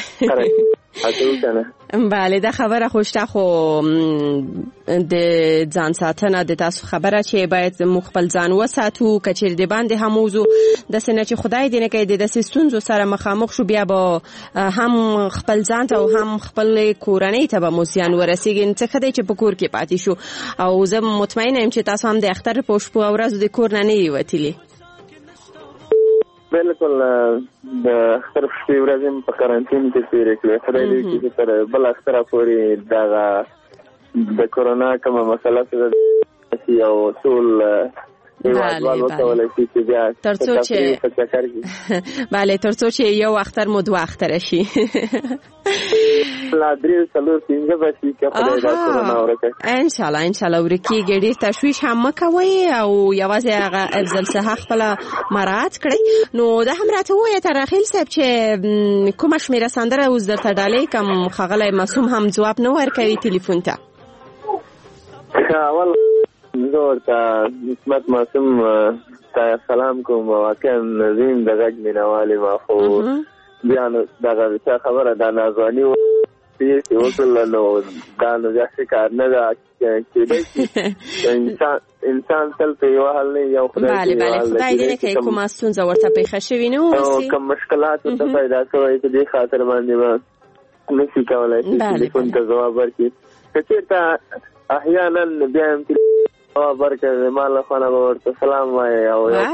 بله دا خبره خوشته خو د ځان ساتنه د تاسو خبره چې باید مخبل ځان وساتو کچیر دی باندې هم موضوع د سنه چې خدای دې نه کوي د سستونزو سره مخامخ شو بیا به هم خپل ځان ته او هم خپل کورنۍ ته به موسیان ورسیږي څه خدای چې په کور کې پاتې شو او زه مطمئنه یم چې تاسو هم د اختر په شپه او ورځ د کور نه نه وتلی. بالکل د اختر په ورځ په قرنطین کې تیر کړی خدای دې چې تر بل اختر پورې دا د کورونا کومه مسله سره او ټول ترڅو چې بله ترڅو چې یو اختر مو دوه اختر شي لا درې څلور پنځه بشي که خدای دا کورونا ورکړي انشاءالله ورکیږي. ډېر تشویش هم مه کوئ او یوازې هغه افضل صحه خپله مراعات کړئ. نو دا هم راته ووایه ترخیل صاحب چې کومه شمېره سندره اوس درته ډالۍ کړم ښاغلی معصوم هم ځواب نه ورکوي ټلیفون ته. اول زه ورته اسمت معصوم ته سلام کوم واقعا نظیم د غږ مینهوال یم خو بیا نو دغه څه خبره دا نازواني چې وکړله نو دا نو داسې کار نه ده کېدی شي انسان تل په یو حال نه یو خدای خدای دې نه کوي کومه ستونزه ورته پېښه شوې نه اوسي کوم مشکلات ورته پیدا کوي په دې خاطر باندې به نشي کولی چې ټلیفون ته ځواب ورکړي. که چېرته احیانا بیا هم جواب ورکړي ما له خوا نه به ورته سلام وایي او یو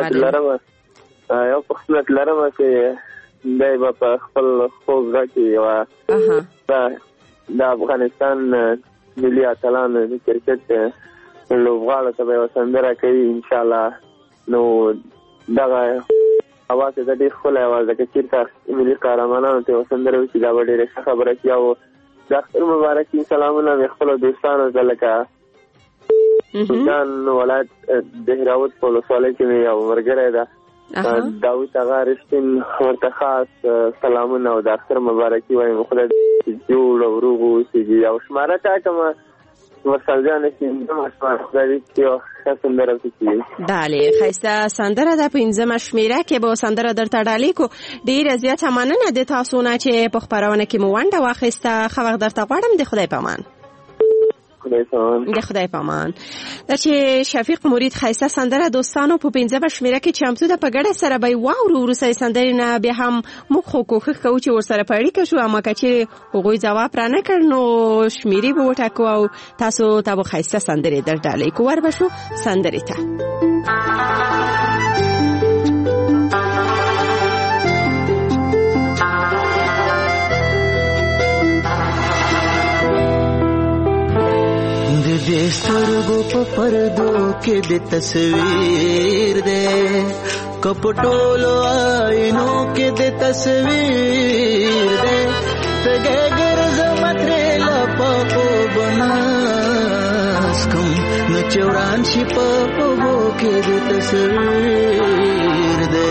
پوښتنه لرم چې دی به په خپل خوب کې د افغانستان ملي اتلان د کرکټ لوبغاړو ته به یوه سندره کوي انشاءالله. نو دغه اواز یې د ډېر ښکلی اواز ده که چېرته ملي قهرمانانو ته یوه سندره وشي دا به ډېره ښه خبره شي. او د اختر مبارک سلامونه مې خپلو دوستانو ته لکه سوجان ولایت دهراوت په ولسوالۍ کې مې یو ملګری ده داود اغا رښتین ورته خاص سلامونه او د اختر مبارکي وایم خدای جوړ او روغ اوسېږي. او شماره ټاکمه مرسلجانې پنځمه شماره خدای دې چې یوه ښه سندره پکې وي. بلې ښایسته سندره ده پنځمه شمېره کې به سندره درته ډالۍ کړو. ډېره زیاته مننه د تاسو نه چې په خپرونه کې مو ونډه واخیسته. ښه وخت درته غواړم. د خدای په امان. د خدای په امان. دا چې شفیق مرید خیسته سندره دوستانو په 15 شمیره کې چمتو ده په ګډه سره به واورو وروسته سندرې نه بیا هم موږ خو کوښښ کوو چې ورسره په اړیکه شو، اما که چیرې هغوی ځواب را نه کړ نو شمیرې به وټاکو او تاسو ته به ښایسته سندرې در ډالۍ کوو. ور به شو سندرې ته. د سترګو په پردو کې د تصویر دی، کپټولو آینو کې د تصویر دی، تګه ګرځم ترې لپا بناس کوم نو چوران شي په اوبو کې د تصویر دی.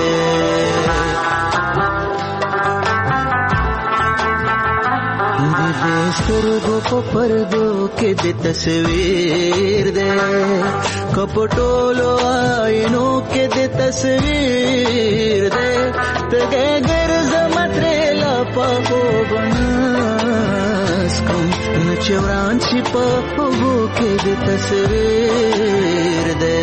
سترګو په پردو کې د تصویر دی، کپټولو آینو کې د تصویر دی، تګه ګرځم ترې لپا بناس کوم نو چوران شي په اوبو کې د تصویر دی.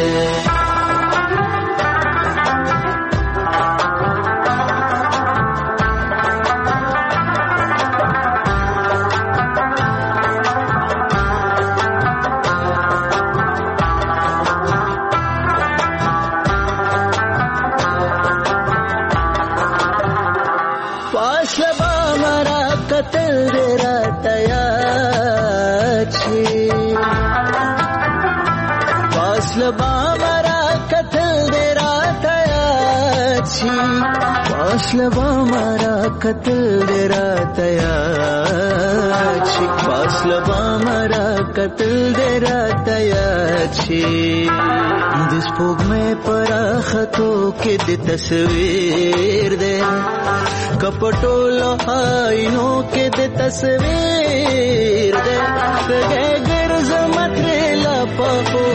فاصله مارا قتل دے رات یاد شي، فاصله مارا قتل دے رات یاد شي، د سپوږمۍ پر خطو کې د تصویر دے، کپټولو آینو کې د تصویر دے، ګرځم ترې لپا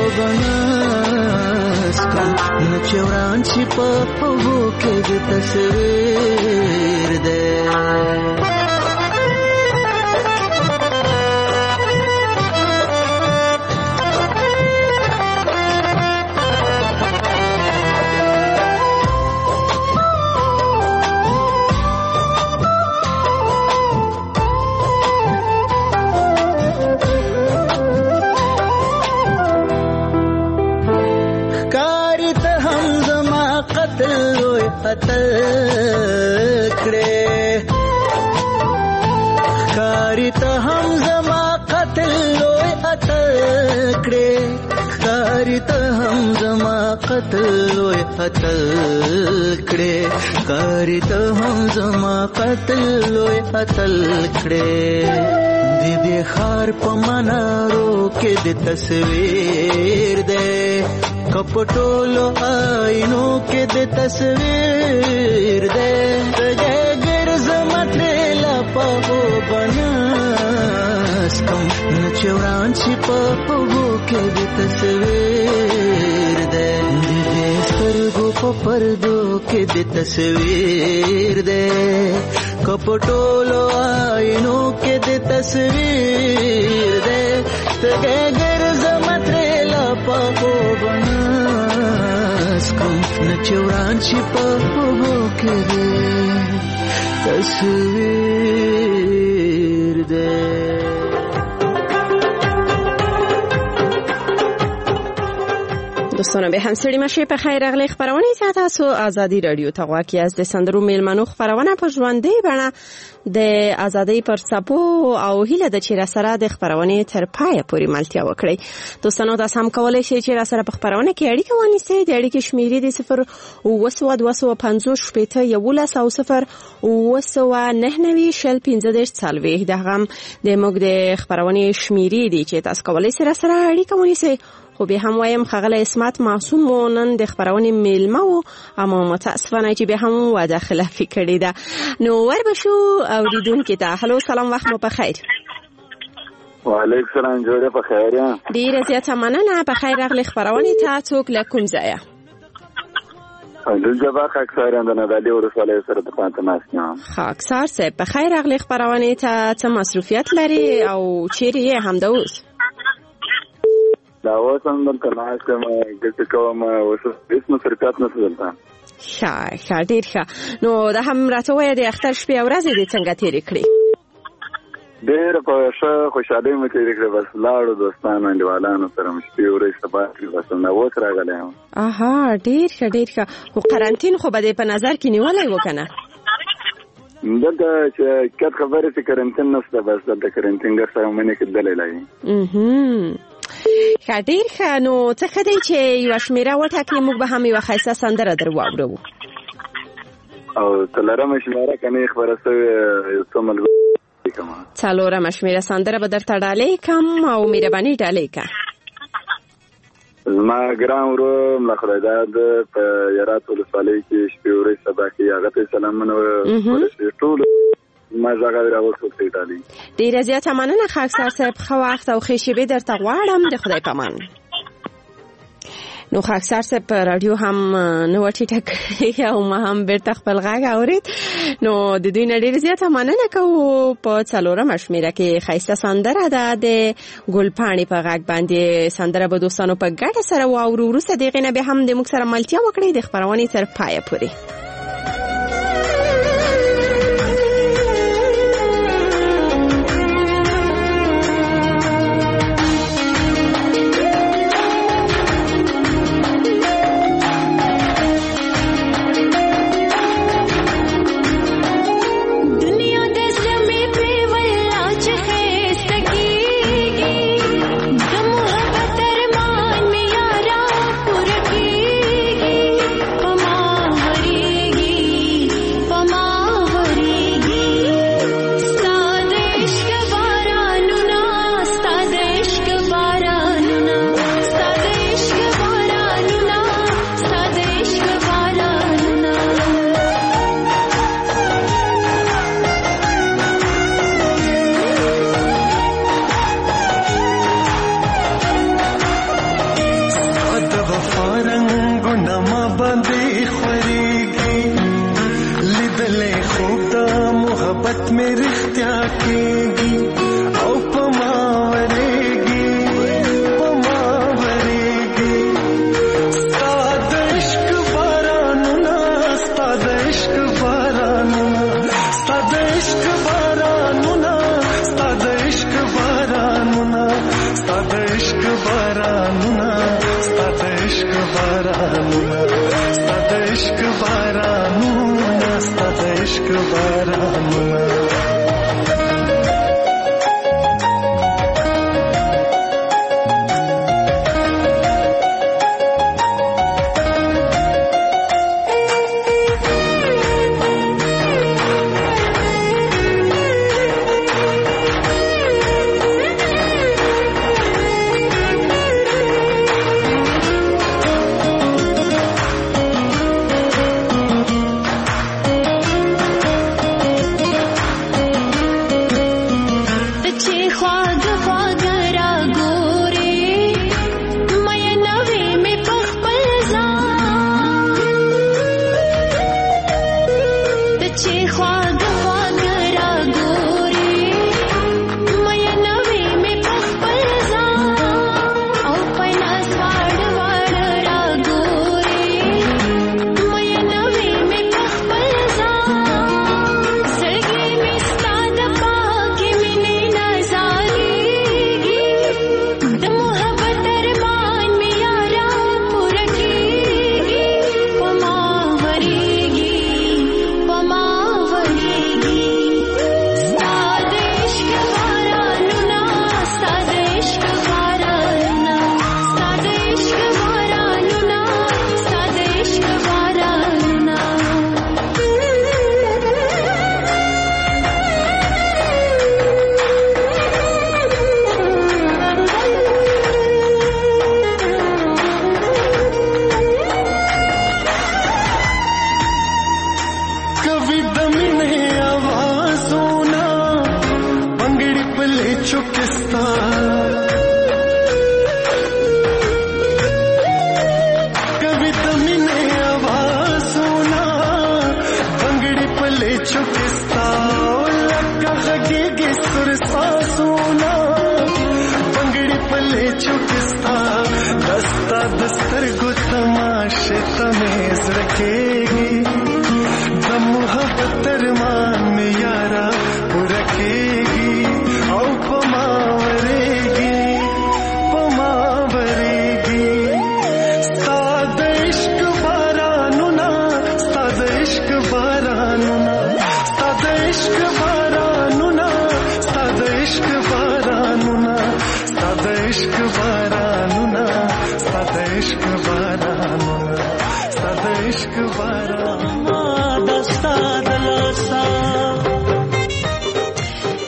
بناس کوم نو چوران شي په اوبو کې د تصویر دی. خاری ته هم زما قتل لوی اتل کړې، خاری ته هم زما قتل لوی اتل کړې، خاری ته هم زما قتل لوی اتل کړې، دې خار په منارو کې د تصویر دی، کپټولو آینو کې د تصویر دی، ګرځم ترې لپا بناس کوم نو چوران شي په اوبو کې د تصویر دی، د سترګو په پردو کې د تصویر دی، کپټولو آینو کې د تصویر دی، تګه ګرځم ترې لپا بناس کوم نو چوران شي په اوبو کې د تصویر دی. دوستانو به همسړي مشه په خیر اغلی خبرونه ساته تاسو ازادي رادیو ته غواکي از د سندرو میلمنو خبرونه په ژوندۍ بڼه د ازادۍ پر څپو او هیله د چیرې سره د خبرونه تر پای پورې ملتیا وکړي. دوستانو تاسو هم کولای شئ چې را سره په خبرونه کې اړیکه ونیسئ. د اړیکې شمیرې د 0 د هم د موږ د خبرونه شمیرې دي چې تاسو کولای شئ را سره اړیکه ونیسئ. خو به هم وایم خغل اسمت معصوم مونن د خبرونه میلمه او اما متاسفانه چې به هم واده خلافی کړی ده. نو ور بشو اوریدونکو ته هلو سلام وخت مو په خیر. وعلیکم السلام جوړه په خیر یا ډیره زیاته مننه. په خیر راغلی خبرونه ته څوک له کوم ځای؟ دلجبا خاکسار اندنه د ورساله سره د پانتناسنه خاکسار صاحب په خیر راغلی خبرونه ته څه مصروفیت لري او چیرې هم د اوس؟ دا اوس هم دلته ناست یم ګټې کوم اوس هېڅ مصرفیات نشته دلته. ښه ډېر ښه. نو دا هم راته ووایه د اختر شپې او ورځې دې څنګه تېرې کړې؟ ډېره په ښه خوشحالۍ مې تېرې کړې. بس لاړو دوستانو انډیوالانو سره مې شپې ورځې سبا کړې. بس اوس راغلی یم. ډېر ښه. خو قرنطین خو به دې په نظر کې نیولی و که نه؟ دلته چې حقیقت خبرې چې قرنطین نشته. بس دلته قرنطینګر سره منې کېدلی لایي. ډېر ښه. نو څه ښه دی چې یوه شمېره وټاکلې، موږ به هم یوه ښایسته سندره در واورو. او څلورمه شمېره که نه خبره شوې یو څو ملګرو کومه. څلورمه شمېره سندره به درته ډالۍ کم او مهرباني ډالۍ که. زما ګران ورور ملا خدایداد په یارات ولسوالۍ کې شپې ورځې سبا کې هغه ته سلامونه ورسوي ټولو. ما زغه راوځو ته ډالۍ. ډېره زیاته مننه خاکسار صاحب. ښه وخت او ښې شېبې درته غواړم. د خدای په امان. نو خاکسار صاحب په راډیو هم نه و ټیټه کړې او ما هم بیرته خپل غږ اورېد. نو د دوی نه ډېره زیاته مننه کوو. په څلورمه شمېره کې ښایسته سندره ده د ګلپاڼې په غږ باندې. سندره به دوستانو په ګډه سره واورو. وروسته د هغې نه بیا هم د موږ سره ملتیا وکړئ د خپرونې تر پایه پورې.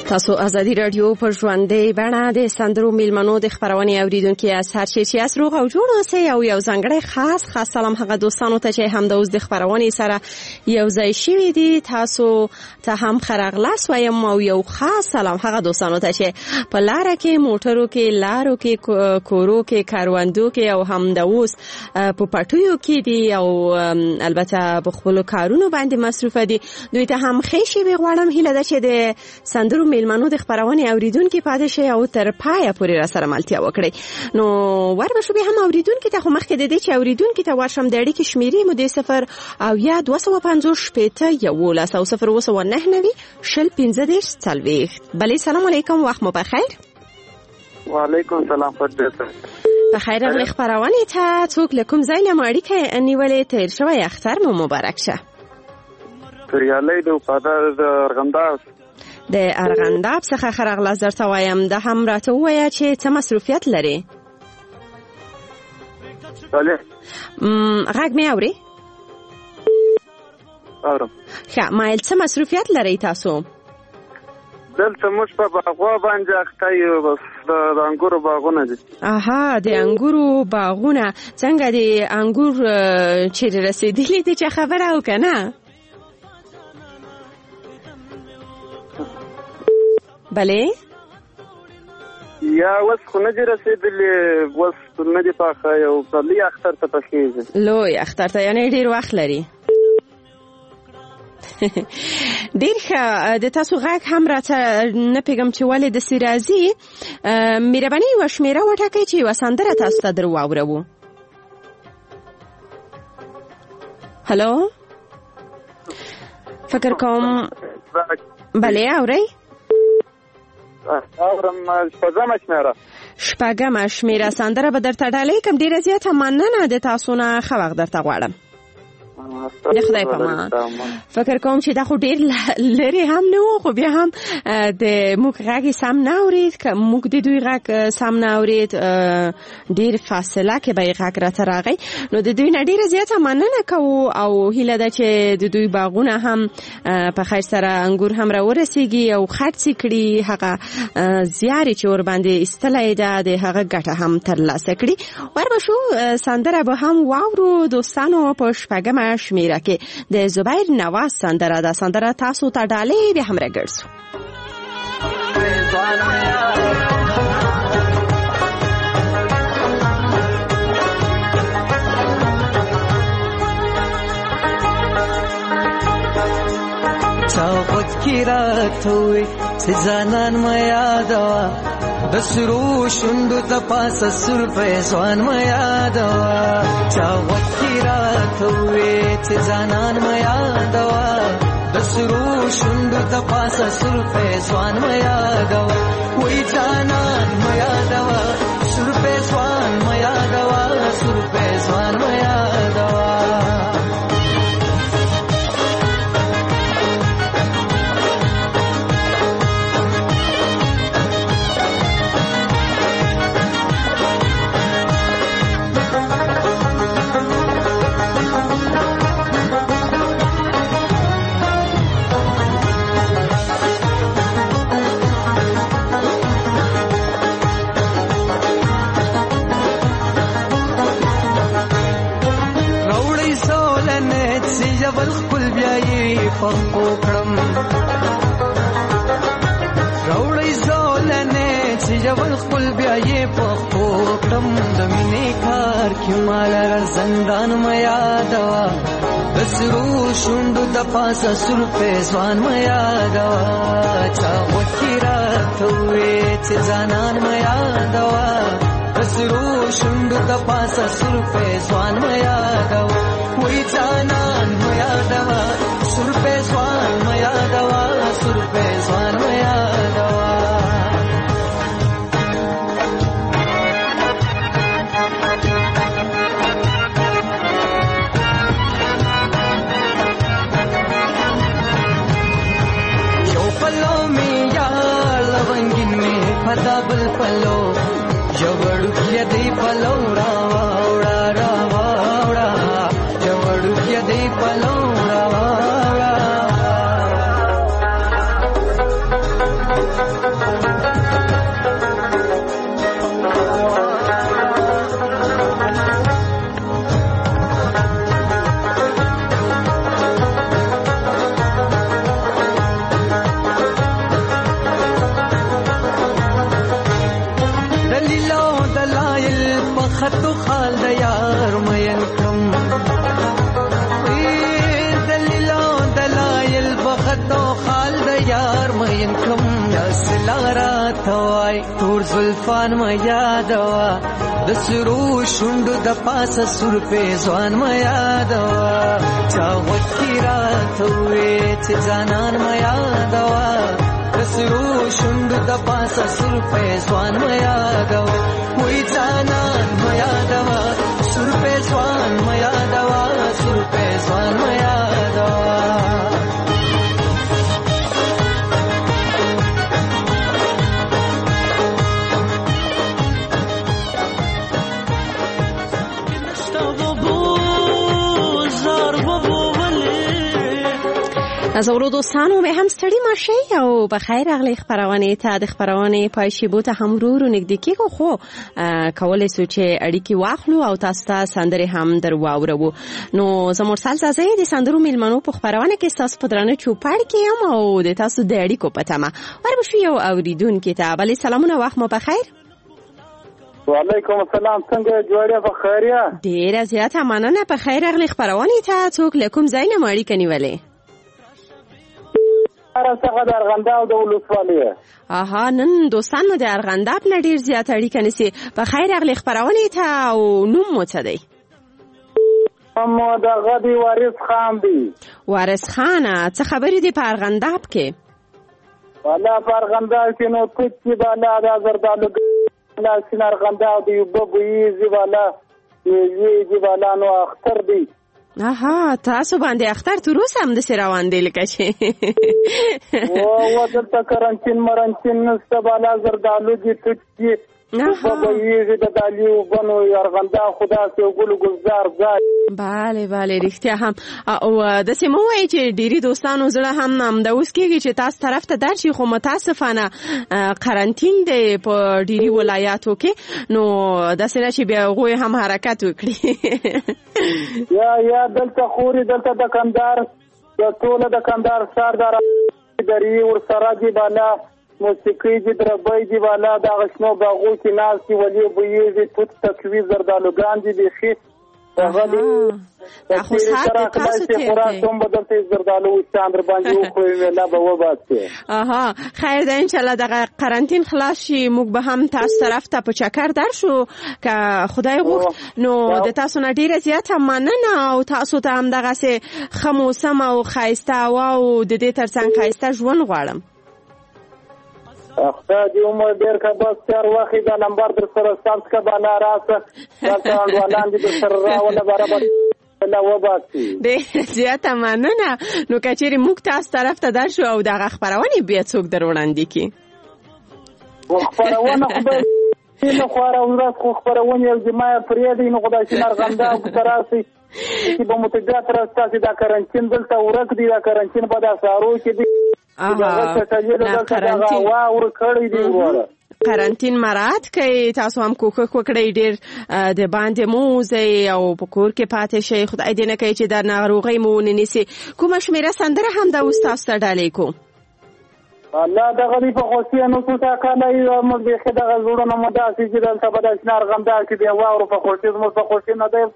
تاسو ازادي رادیو پر ژوندۍ بڼه د سندرو میلمنو د خبرونې اوریدونکو از هر چی از روغ او جوړ اوسئ او یو ځانګړی خاص سلام هغه دوستانو ته چې هم د اوس د خبرونې سره یو ځای شوي دي. تاسو ته هم خرغلاس وایم او یو خاص سلام هغه دوستانو ته چې په لاره کې موټرو کې لارو کې کورو کې کاروندو کې او هم د اوس په پټیو کې دي او البته په خپل کارونو باندې مصروف دي. دوی ته هم ښه شي غواړم هیله ده چې د سندرو میلمنو د خبرونې اوریدونکو پاتې شي او تر پایه پورې را سره ملتیا وکړي. نو وربشو به هم اوریدونکو ته خو مخکې د دې چې اوریدونکو ته ورشم د اړیکې شمیرې مو د 0 او یا 250 شپېته 11 او 0 شل 15 40. بله سلام علیکم وخت مو بخیر. وعلیکم سلام په خیر راغلی خبرونې ته څوک له کوم ځای نه اړیکه نیولې تیر شوی اختر مو مبارک شه. پریالۍ د وفادار د ارغنداب د ارغنداب څخه خرغلاس درته وایم. د هم راته ووایه چې څه مصروفیت لري. بله غږ مې اوري؟ اورم. ښه مایل څه مصروفیت لري تاسو؟ دلته موږ په باغوا باندې اخته یو بس د انګورو باغونه دي. اها د انګورو باغونه څنګه دي انګور چیرې رسیدلی دي چې خبره او کنه؟ بله یا وس خو نه دي رسیدلی وس نه دي پاخه یو لوی اختر ته پخېږي. لوی اختر ته یعنی ډیر وخت لري. ډیر ښه د تاسو غږ هم راته نه پیغام چې ولې د سیرازي مهرباني یوه شمیره وټاکئ چې یوه سندره تاسو ته در واورو. هلو فکر کوم بله اورئ؟ اورم. شپږمه شمیره سندره به درته ډالۍ کړم. ډیره زیاته مننه د تاسو نه. ښه وخت درته غواړم. د خدای په امان. فکر کوم چې دا خو ډیر لري هم نه و خو بیا هم د موږ غږ سم نه اورید که موږ د دوی غږ سم نه اورید ډیر فاصله کې به غږ راته راغی. نو د دوی نه ډیره زیاته مننه کوو او هیله ده چې د دوی باغونه هم په خیر سره انګور هم را ورسیږي او خرڅ کړي هغه زیارې چې ور باندې ایستلی ده د هغه ګټه هم ترلاسه کړي. وربشو سندره به هم واورو دوستانو په شپږمه شمیره کې د زبیر نواز سندره ده. سندره تاسو ته ډالۍ به هم راګرځو. چاوت کی رات ہوئی سزانان میا دوا بسرو شندو تپاس سر پیسوان میا دوا. چاوت کی رات ہوئی سزانان میا دوا بسرو شندو تپاس سر پیسوان میا دوا. وی جانان میا دوا سر پیسوان میا دوا سر پیسوان میا دوا. پخپو کړم راوړی زولنې چې جبل خپل بیا یې پخپو کړم. د مینې کار کې مال زندان میا دوا بسرو شوندو د پاسه سر پیسوان میا دوا. چا وکی راتوي چې ځانان میا دوا بسرو شوندو د پاسه سر پیسوان میا دوا. وی ځانان میا دوا سر پیسوان میا دوا سر پیسوان میا دوا. یو پلو می یا لونگین می پتا بل پلو جوړو کې دی پلو را وړا را وړا جوړو کې دی پلو را وړا. خطو خال د یار مین کم دلیلو دلایل بخطو خال د یار مین کم اسلارا توای تور زلفان ما یادوا د سرو شوند د پاسه سر په ځوان ما یادوا چا وکیرا توې چې جانان ما یادوا د سرو شوند د پاسه سر په ځوان ما یادوا وای جانان ما یادوا سر په ځوان ما یادوا سر په ځوان ما یادوا از ورو دوستانو به هم ستړي ماشي او په خیر اغلی خبرونه ته د خبرونه پای شی بوته هم ورو نږدې کېږو خو کولای سو چې اړیکی واخلو او تاسو ته سندره هم درواورو نو زموږ سالزه د سندرو میلمنو په خبرونه کې تاسو په درنه چوپړ کې هم او د تاسو د اړیکو په تمه وربشو یو اوریدونکو ته بل سلامونه واخ مو په خیر وعلیکم السلام څنګه جوړه په خیریه ډیره زیاته مننه په خیر اغلی خبرونه ته څوک لکم زین ماړی کنیولې څنګه د ارغنداب د ولسوالیه آها نن دوستانو د ارغنداب نه ډیر زیات اړیکه نسی په خیر اغلی خبرونه ته او نوم مو څه دی محمد غدی وارث خان دی وارث خان څه خبرې دی په ارغنداب کې والا په ارغنداب کې نو کوڅې بالا د زردالو لا سین ارغنداب دی بوبوي زیوالا یی بالا نو اختر دی آها تاسو باندې اختر تر اوسه هم د روان دی لکه چې و دلته کرنچین مرنچین نسته بالا زردالو دي توچي په یوه د دالیو بنو ارغندا خدا سه ګل گلزار ځای bale رښتیا هم او د سیموي چې ډيري دوستانو زړه هم د اوس کېږي چې تاسو طرف ته درشي خو متاسفانه قرنټین دی په ډيري ولایاتو کې نو د سره چې بیا غوي هم حرکت وکړي یا دلته خوري دلته د کندهار د ټوله د کندهار سردار دري ور سره دی بالا موسیقي دی دربای دی بالا د غشنو باغو کې ناس دی ولې بویږي توت تکوي زردالوګان دی بخي غلي دا خو ساعت تاسو ته کوم بدلته زردالو چاندر باندې خو ویلا به وباسي اها خیر ده ان شاء الله د قرنټین خلاص شي موږ به هم تاسو طرف ته په چکر درشو که خدای غوښ نو د تاسو نه ډیره زیاته مننه او تاسو ته هم دغه سه خموسم او خایسته او د دې ترڅنګ خایسته ژوند غواړم اخته دی عمر ډیر کا بس چار وخت دا نمبر در سره سانس کا بالا راسه دا ولان دي سره راول برابر لا وباسي ډیر زیاته مننه نو کچېری موږ تاسو طرف ته درشو او دغه خبرونه بیا څوک دروړاندې کی خبرونه خو به خواره ورځ خو خبرونه یو جماعت فریادي نو خدای شي مرغنده تراسي چې به متجات راستاسي دا کرنچین دلته ورک دی دا کرنچین په دا سارو کې دی قرنټین مراد کوي تاسو هم کوښښ وکړئ ډیر د باندې موزه او په کور کې پاتې شي خدای دې نه کوي چې د ناروغۍ مو ونیسي کومه شمیره سندره هم د استاد ته ډالې کو الله د غری په خوشي نو څه کالای موږ به خدای زړه نه مداسي چې دلته په داس نار غمدا کې دی واو په خوشي موږ په خوشي نه دی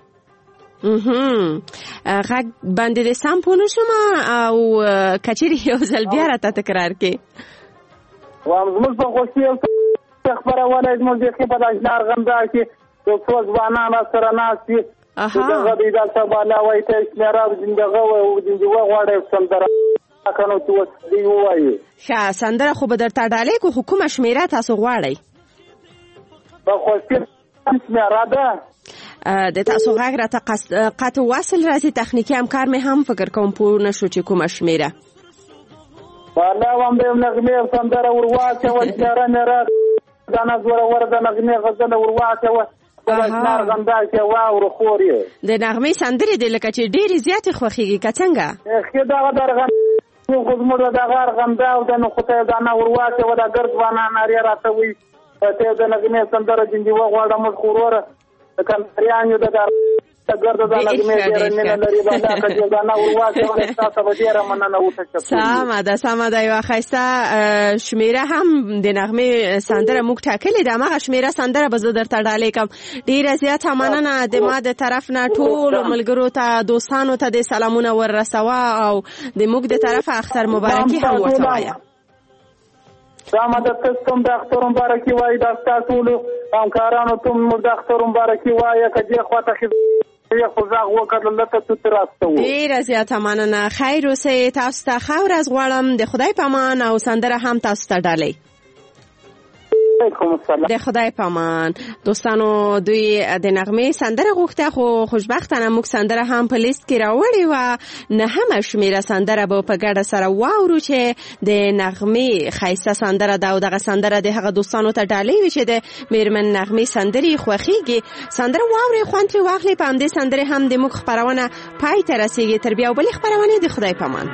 غږ باندې د سم پونه شوم او کچېری یو ځل بیا راته تکرار کې موږ په خوشي خبرونه موږ کې په داس نار غمدا کې څو ځوانان سره ناسي دغه د دلته بالا وای ته شمیراب زندګي او زندګي غواړي سندره کنو چې دی وایي ښه سندره خو به درته ډالې کو حکومت شمیره تاسو غواړئ په خوشي شمیره ده د تاسو غږ راته قطع وصل راځي تخنیکی همکار مې هم فکر کوم پوه نشو چې کومه شمیره بالا وم به نغمه سندره ورواچه و شمیره نه را دا نظر ورده نغمه غزل ورواچه و نار غندا چې واو خوري د نغمه سندره د لکه چې ډېری زیات خوخيږي که څنګه خدا درغه خو زموږ د غار غندا او د نو خدای دا نه ورواته ولا ګرد وانا ناری راته وي ته د نغمه سندره جندي وغواړه مخ وروره کمریانو د ګرد د نغمه درنه لري باندې کړي دا نه ورواته ولا تاسو به ډیر مننه وته سم ده یو خاصه شمیره هم د نغمه سندره موږ ټاکلې ده مغه شمیره سندره به زه درته ډالې کوم ډیر زیات مننه د ما د طرف نه ټول ملګرو ته دوستانو ته د سلامونه ورسوا او د موږ د طرف اختر مبارکي هم ورته وایا سلام د تاسو د اختر مبارکي وای د تاسو له همکارانو ته د اختر مبارکي وای کدي خواته ډیره زیاته مننه خیر اوسئ تاسو ته ښه ورځ غواړم د خدای په امان او سندره هم تاسو ته ډالۍ د خدای په امان دوستانو دوی د نغمه سندره غوښته خو خوشبختانه موږ سندره هم په لیست کې راوړې و نه هم شمیره سندره به په ګډه سره واورو چې د نغمه خایسته سندره دا او دغه سندره د هغه دوستانو ته ډالۍ وي چې د میرمن نغمه سندري خوخيږي سندره واوري خوانتي واخلي په همدې سندره هم د موږ خبرونه پای ته رسیږي تر بیا بل خبرونه د خدای په امان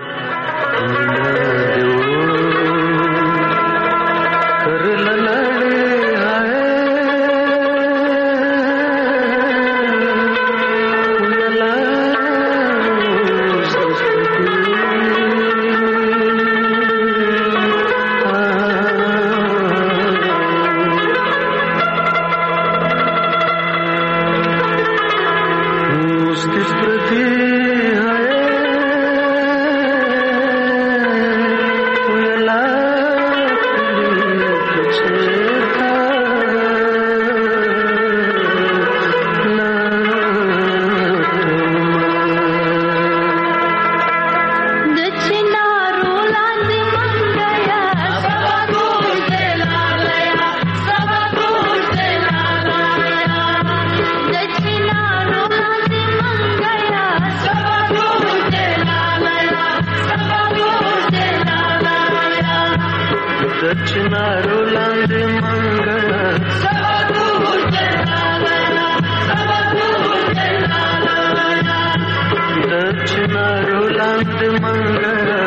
Mangal